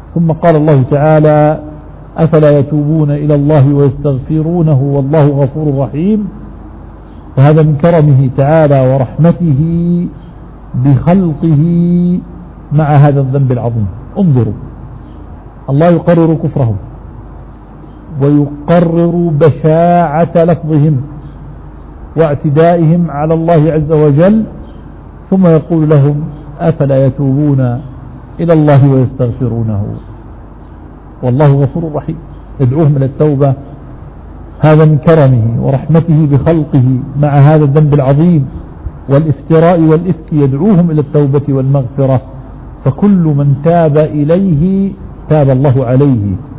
ثم قال الله تعالى: أفلا يتوبون إلى الله ويستغفرونه والله غفور رحيم. وهذا من كرمه تعالى ورحمته بخلقه مع هذا الذنب العظيم. انظروا، الله يقرر كفرهم ويقرر بشاعة لفظهم واعتدائهم على الله عز وجل، ثم يقول لهم: أفلا يتوبون إلى الله ويستغفرونه والله غفور رحيم. يدعوهم إلى التوبة. هذا من كرمه ورحمته بخلقه مع هذا الذنب العظيم والافتراء والإفك، يدعوهم إلى التوبة والمغفرة. فكل من تاب إليه تاب الله عليه